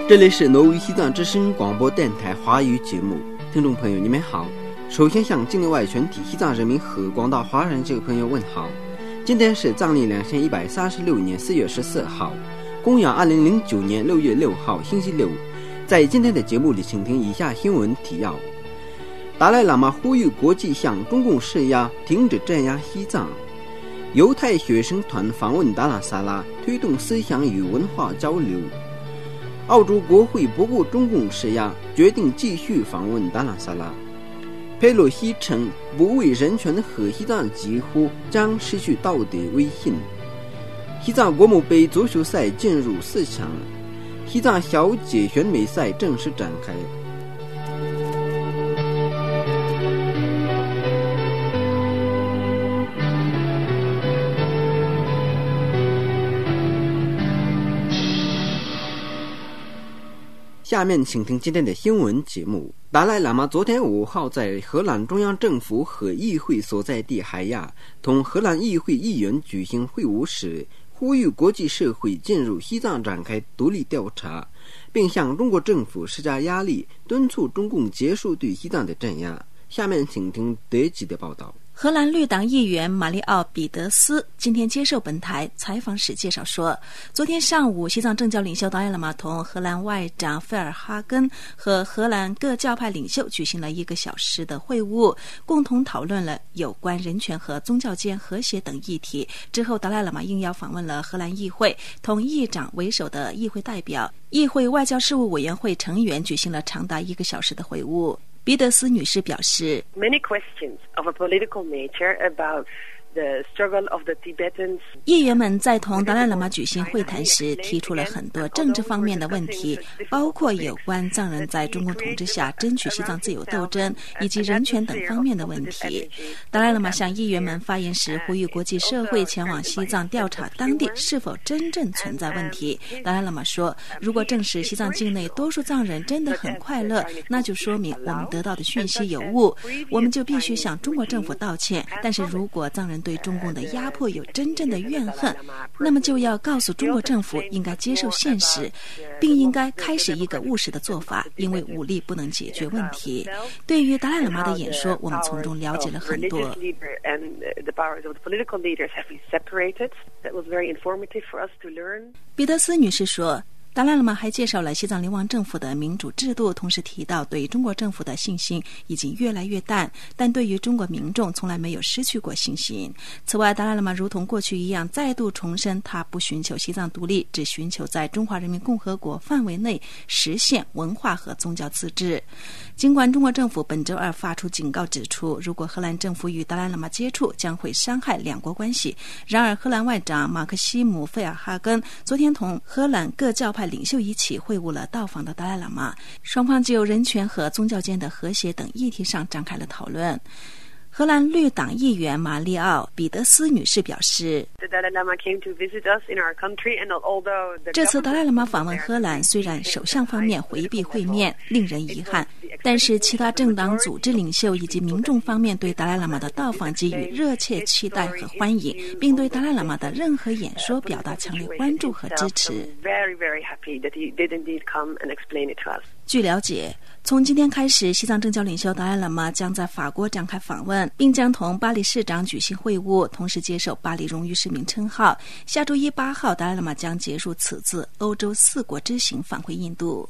这里是挪威西藏之声广播电台华语节目，听众朋友你们好。首先向境内外全体西藏人民和广大华人这个朋友问好。今天是藏历2136年4月14号，公元2009年6月6号星期六。在今天的节目里，请听以下新闻提要。达赖喇嘛呼吁国际向中共施压，停止镇压西藏。犹太学生团访问达拉萨拉，推动思想与文化交流。澳洲国会不顾中共施压，决定继续访问达拉萨拉。佩洛西称不为人权和西藏疾呼将失去道德威信。西藏国母杯足球赛进入4强，西藏小姐选美赛正式展开。下面请听今天的新闻节目。达赖喇嘛昨天5号在荷兰中央政府和议会所在地海亚同荷兰议会议员举行会晤时，呼吁国际社会进入西藏展开独立调查，并向中国政府施加压力，敦促中共结束对西藏的镇压。下面请听德吉的报道。 荷兰绿党议员马里奥·彼得斯今天接受本台采访时介绍说，昨天上午西藏政教领袖达赖喇嘛同荷兰外长费尔哈根和荷兰各教派领袖举行了1个小时的会晤，共同讨论了有关人权和宗教间和谐等议题。之后达赖喇嘛应邀访问了荷兰议会，同议长为首的议会代表、议会外交事务委员会成员举行了长达1个小时的会晤。彼得斯女士表示 Many questions of a political nature about the struggle of the Tibetans. 议员们在同达赖喇嘛举行会谈时提出了很多政治方面的问题，包括有关藏人在中共统治下争取西藏自由斗争以及人权等方面的问题。达赖喇嘛向议员们发言时呼吁国际社会前往西藏调查当地是否真正存在问题。达赖喇嘛说，如果证实西藏境内多数藏人真的很快乐，那就说明我们得到的讯息有误，我们就必须向中国政府道歉。但是如果藏人对中共的压迫有真正的怨恨，那么就要告诉中国政府应该接受现实，并应该开始一个务实的做法，因为武力不能解决问题。对于达赖喇嘛的演说，我们从中了解了很多。彼得斯女士说，达赖喇嘛还介绍了西藏流亡政府的民主制度，同时提到对中国政府的信心已经越来越淡，但对于中国民众从来没有失去过信心。此外，达赖喇嘛如同过去一样再度重申，他不寻求西藏独立，只寻求在中华人民共和国范围内实现文化和宗教自治。尽管中国政府本周2发出警告指出，如果荷兰政府与达赖喇嘛接触将会伤害两国关系，然而荷兰外长马克西姆·费尔哈根昨天同荷兰各教派领袖一起会晤了到访的达赖喇嘛，双方就人权和宗教间的和谐等议题上展开了讨论。荷兰绿党议员马里奥·彼得斯女士表示，这次达赖喇嘛访问荷兰，虽然首相方面回避会面令人遗憾，但是其他政党组织领袖以及民众方面对达赖喇嘛的到访给予热切期待和欢迎，并对达赖喇嘛的任何演说表达强烈关注和支持。据了解，从今天开始，西藏政教领袖达赖喇嘛将在法国展开访问，并将同巴黎市长举行会晤，同时接受巴黎荣誉市民称号。下周1 8号，达赖喇嘛将结束此次欧洲4国之行，返回印度。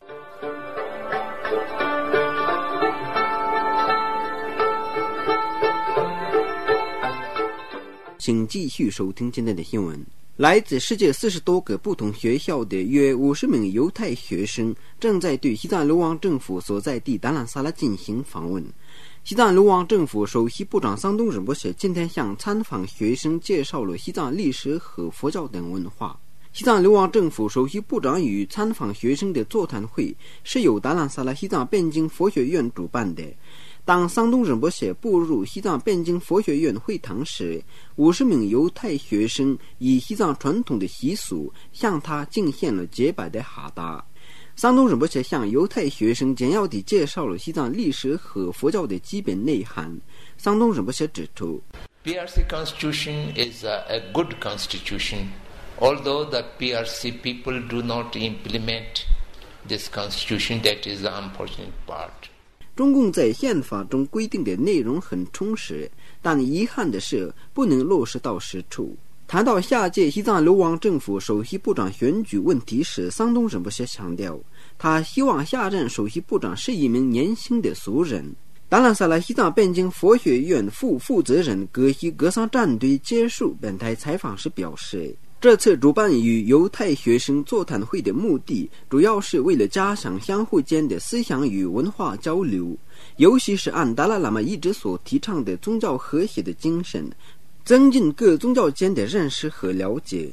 请继续收听今天的新闻。来自世界40多个不同学校的约50名犹太学生正在对西藏流亡政府所在地达兰萨拉进行访问。西藏流亡政府首席部长桑东仁波切今天向参访学生介绍了西藏历史和佛教等文化。西藏流亡政府首席部长与参访学生的座谈会是由达兰萨拉西藏边境佛学院主办的。当桑东仁波切步入西藏边境佛学院会堂时，50名犹太学生以西藏传统的习俗向他敬献了洁白的哈达。桑东仁波切向犹太学生简要地介绍了西藏历史和佛教的基本内涵。桑东仁波切指出 PRC constitution is a good constitution, although the PRC people do not implement this constitution. That is the unfortunate part. 中共在宪法中规定的内容很充实，但遗憾的是不能落实到实处。谈到下届西藏流亡政府首席部长选举问题时，桑东仁波切强调，他希望下任首席部长是一名年轻的俗人。达兰萨拉西藏边境佛学院副负责人格西格桑战队结束本台采访时表示，这次主办与犹太学生座谈会的目的主要是为了加强相互间的思想与文化交流，尤其是按达赖喇嘛一直所提倡的宗教和谐的精神，增进各宗教间的认识和了解。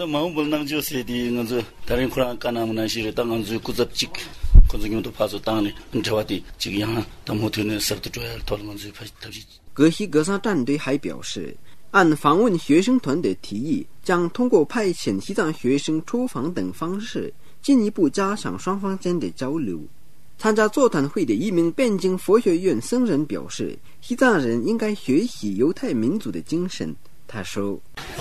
格西格桑战队还表示，按访问学生团的提议，将通过派遣西藏学生出访等方式，进一步加强双方间的交流。参加座谈会的一名边境佛学院僧人表示，西藏人应该学习犹太民族的精神。他说，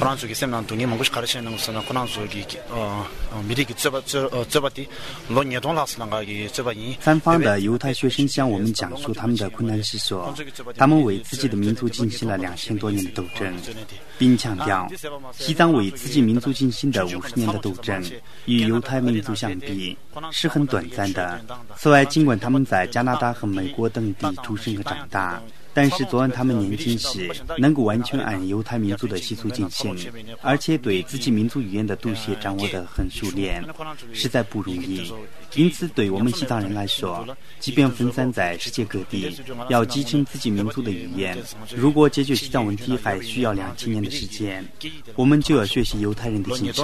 三方的犹太学生向我们讲述他们的困难是说，他们为自己的民族进行了2000多年的斗争，并强调西藏为自己民族进行的50年的斗争与犹太民族相比是很短暂的。此外，尽管他们在加拿大和美国等地出生和长大，但是昨晚他们年轻时能够完全按犹太民族的习俗进行，而且对自己民族语言的读写掌握得很熟练，实在不容易。因此对我们西藏人来说，即便分散在世界各地，要继承自己民族的语言，如果解决西藏问题还需要2000年的时间，我们就要学习犹太人的精神。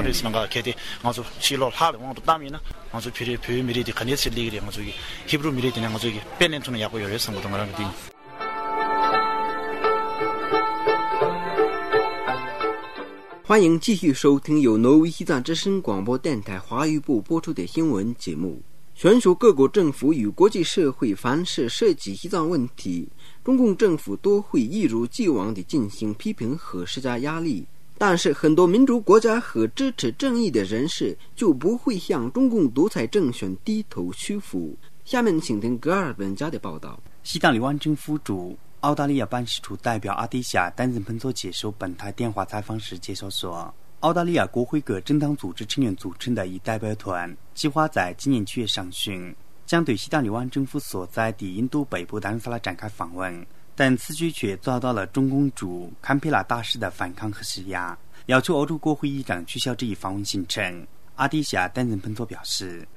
欢迎继续收听由挪威西藏之声广播电台华语部播出的新闻节目。全球各国政府与国际社会凡是涉及西藏问题，中共政府都会一如既往地进行批评和施加压力，但是很多民主国家和支持正义的人士就不会向中共独裁政权低头屈服。下面请听格尔本家的报道。 西藏流亡政府驻澳大利亚办事处代表阿迪夏丹森彭佐接受本台电话采访时介绍说，澳大利亚国会各政党组织成员组成的一代表团计划在今年7月上旬将对西藏流亡政府所在地印度北部达兰萨拉展开访问，但此举却遭到了中共驻堪培拉大使的反抗和施压，要求欧洲国会议长取消这一访问行程。阿迪夏丹森彭佐表示，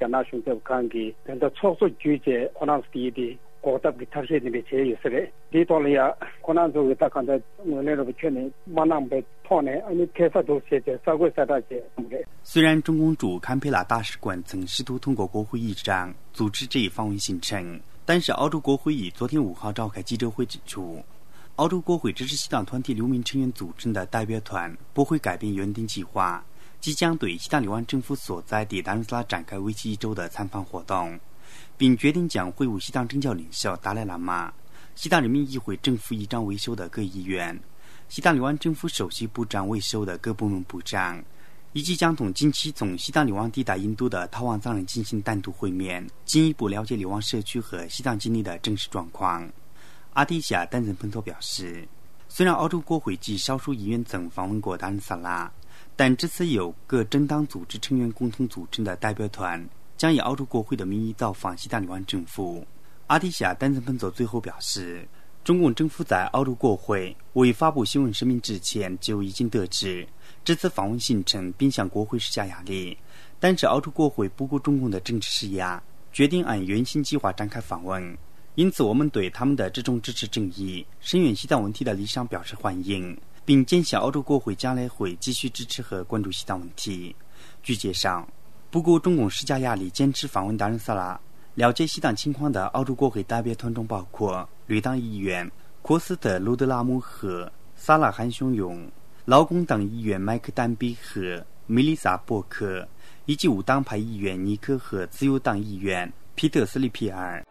虽然中共驻堪培拉大使馆曾试图通过国会议长组织这一访问行程，但是澳洲国会议昨天5号召开记者会指出，澳洲国会支持西藏团体6名成员组成的代表团不会改变原定计划，即将对西藏流亡政府所在地达兰萨拉展开为期1周的参访活动，并决定将会晤西藏政教领袖达赖喇嘛、西藏人民议会正副议长为首的各议员、西藏流亡政府首席部长为首的各部门部长，以及将同近期从西藏流亡抵达印度的逃亡藏人进行单独会面，进一步了解流亡社区和西藏境内的真实状况。阿迪夏丹森彭佐表示，虽然澳洲国会及少数议员曾访问过达兰萨拉，但这次由各政党组织成员共同组成的代表团将以澳洲国会的名义造访西藏流亡政府。阿迪夏丹森彭佐最后表示，中共政府在澳洲国会未发布新闻声明之前就已经得知这次访问行程，并向国会施加压力，但是澳洲国会不顾中共的政治施压，决定按原先计划展开访问。因此我们对他们的这种支持正义、声援西藏问题的立场表示欢迎，并坚信澳洲国会将来会继续支持和关注西藏问题。据介绍，不顾中共施加压力坚持访问达兰萨拉了解西藏情况的澳洲国会代表团中包括绿党议员科斯特·卢德拉姆和萨拉罕雄勇、劳工党议员麦克丹比和米丽莎·伯克，以及无党派议员尼克和自由党议员皮特斯利皮尔。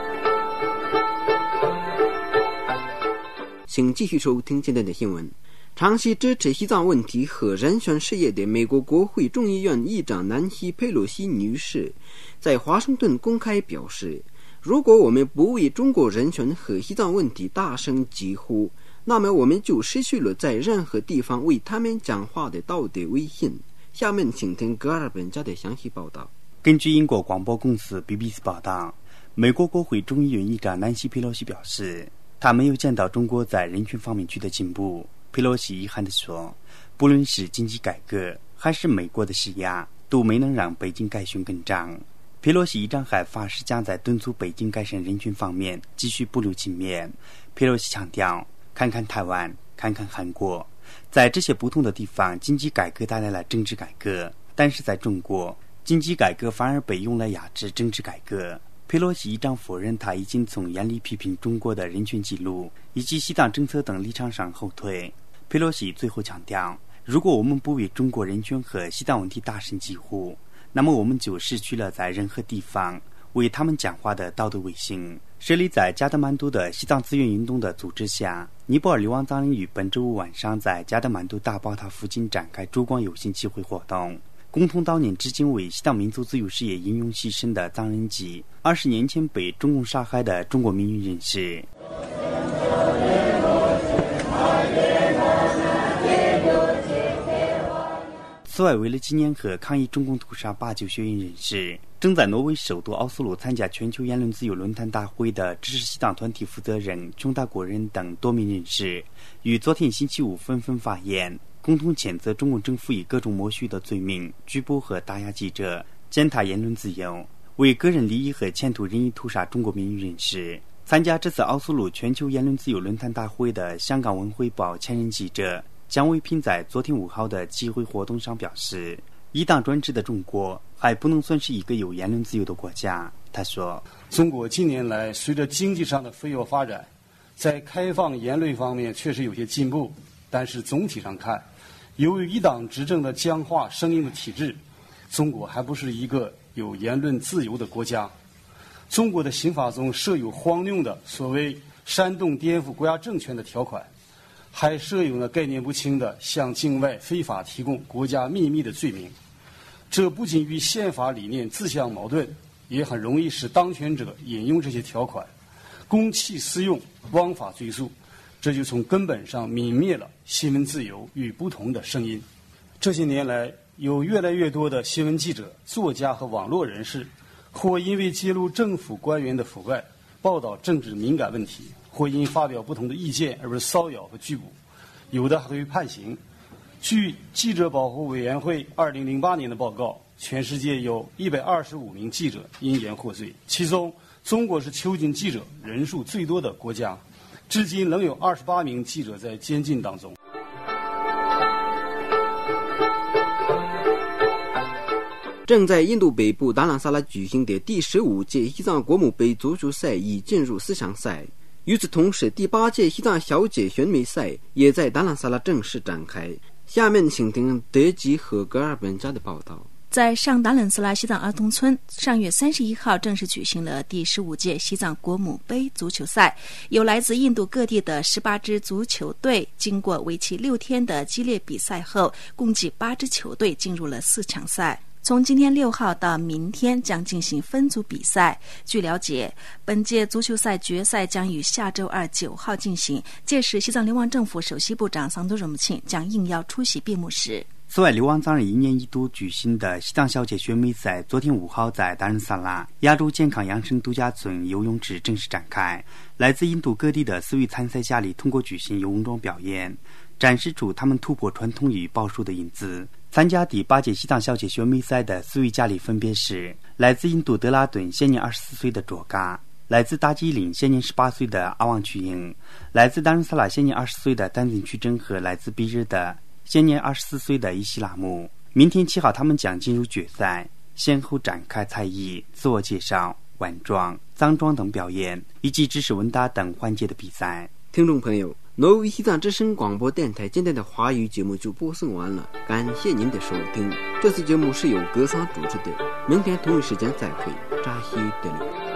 请继续收听今天的新闻。 长期支持西藏问题和人权事业的美国国会众议院议长南希·佩洛西女士在华盛顿公开表示，如果我们不为中国人权和西藏问题大声疾呼，那么我们就失去了在任何地方为他们讲话的道德威信。下面请听格尔本家的详细报道。 根据英国广播公司 BBC 报道，美国国会众议院议长南希·佩洛西表示，他没有见到中国在人权方面取得进步。佩洛西遗憾地说，不论是经济改革还是美国的施压，都没能让北京改弦更张。佩洛西议长还发誓将在敦促北京改善人权方面继续不留情面。佩洛西强调，看看台湾，看看韩国，在这些不同的地方，经济改革带来了政治改革，但是在中国，经济改革反而被用来压制政治改革。佩洛西议长否认他已经从严厉批评中国的人权记录以及西藏政策等立场上后退。佩洛西最后强调，如果我们不为中国人权和西藏问题大声疾呼，那么我们就失去了在任何地方为他们讲话的道德威信。设立在加德满都的西藏自愿运动的组织下，尼泊尔流亡藏人于本周五晚上在加德满都大宝塔附近展开烛光游行集会活动，共同悼念至今为西藏民族自由事业英勇牺牲的藏人及20年前被中共杀害的中国民运人士。此外，为了纪念和抗议中共屠杀89学院人士，正在挪威首都奥斯陆参加全球言论自由论坛大会的支持西藏团体负责人琼达国人等多名人士，于昨天星期五纷纷发言，共同谴责中共政府以各种莫须的罪名拘捕和打压记者，践踏言论自由，为个人利益和前途任意屠杀中国民运人士。参加这次奥斯陆全球言论自由论坛大会的香港文汇报前任记者姜维平在昨天5号的集会活动上表示，一党专制的中国还不能算是一个有言论自由的国家。他说， 中国近年来随着经济上的飞跃发展，在开放言论方面确实有些进步，但是总体上看，由于一党执政的僵化生硬的体制，中国还不是一个有言论自由的国家。中国的刑法中设有荒谬的所谓煽动颠覆国家政权的条款，还设有概念不清的向境外非法提供国家秘密的罪名。这不仅与宪法理念自相矛盾，也很容易使当权者引用这些条款，公器私用，枉法追诉，这就从根本上泯灭了新闻自由与不同的声音。这些年来，有越来越多的新闻记者、作家和网络人士，或因为揭露政府官员的腐败、报道政治敏感问题，或因发表不同的意见而被骚扰和拘捕，有的还会判刑。据记者保护委员会2008年的报告，全世界有125名记者因言获罪，其中中国是囚禁记者人数最多的国家，至今仍有28名记者在监禁当中。 正在印度北部达兰萨拉举行的第15届西藏国母杯足球赛已进入4强赛。与此同时，第8届西藏小姐选美赛也在达兰萨拉正式展开。下面请听德吉和格尔本家的报道。 在上达冷斯拉西藏儿童村，上月31号正式举行了第15届西藏国母杯足球赛，有来自印度各地的18支足球队，经过为期6天的激烈比赛后，共计8支球队进入了4强赛。从今天6号到明天将进行分组比赛。据了解，本届足球赛决赛将于下周2 9号进行，届时西藏流亡政府首席部长桑多热姆庆将应邀出席闭幕式。 此外，流亡藏人1年1度举行的西藏小姐选美赛昨天5号在达仁萨拉亚洲健康养生度假村游泳池正式展开。来自印度各地的4位参赛佳丽通过举行游泳装表演，展示出他们突破传统与保守的因子。参加第8届西藏小姐选美赛的4位佳丽分别是来自印度德拉顿现年24岁的卓嘎，来自达吉林现年18岁的阿旺曲英，来自达仁萨拉现年20岁的丹增曲真和来自比日的现年24岁的伊西拉姆。明天7号他们将进入决赛，先后展开才艺、自我介绍、晚装、藏装等表演，以及知识问答等环节的比赛。 听众朋友，挪威西藏之声广播电台今天的华语节目就播送完了，感谢您的收听。这次节目是由格桑主持的，明天同一时间再会，扎西德里。